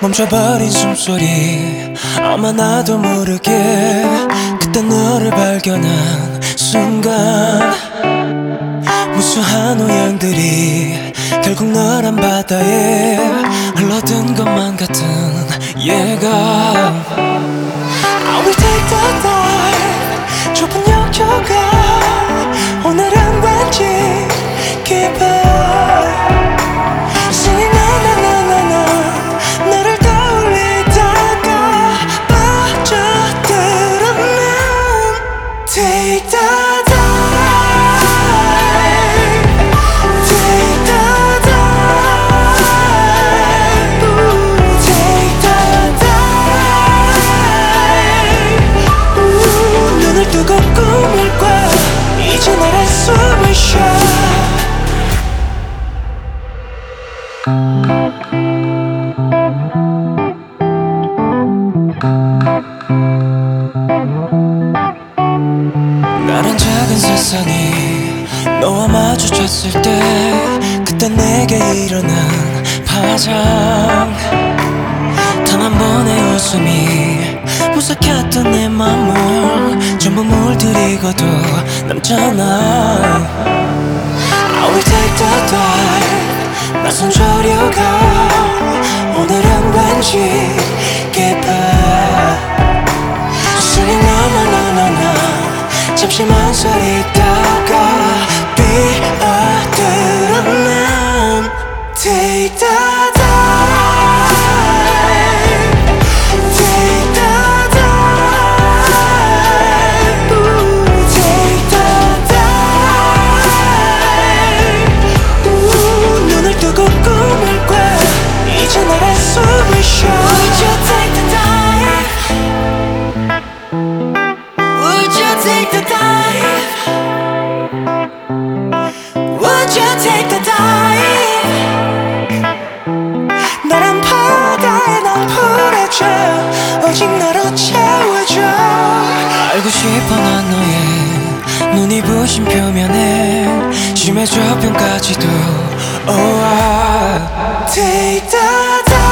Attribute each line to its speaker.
Speaker 1: 멈춰버린 숨소리 아마 나도 모르게 그때 너를 발견한 순간 무수한 오양들이 결국 너란 바다에 흘러든 것만 같은 예감 I will take the dive 좁은 역효가 오늘은 왠지 깊어 Singing na na na na na 너를 떠올리다가 빠져들어 난 Take the 나란 작은 세상이 너와 마주쳤을 때 그때 내게 일어난 파장 단 한 번의 웃음이 무삭혔던 내 맘을 전부 물들이고도 남잖아 I will take the dive 낯선 조류가 오늘은 왠지 깊어 Singing na na na na na 잠시 망설이다가 뛰어들어 난 Take the dive Take the dive Take the dive 눈을 뜨고 꿈을 꿔 이제 나란 숨을 쉬어 Would you take the dive Would you take the dive Would you take the dive 나란 바다에 난 풀어줘 오직 너로 채워줘 알고 싶어 난 너의 눈이 부신 표면에 심해져 뼈까지도 Oh I Take the dive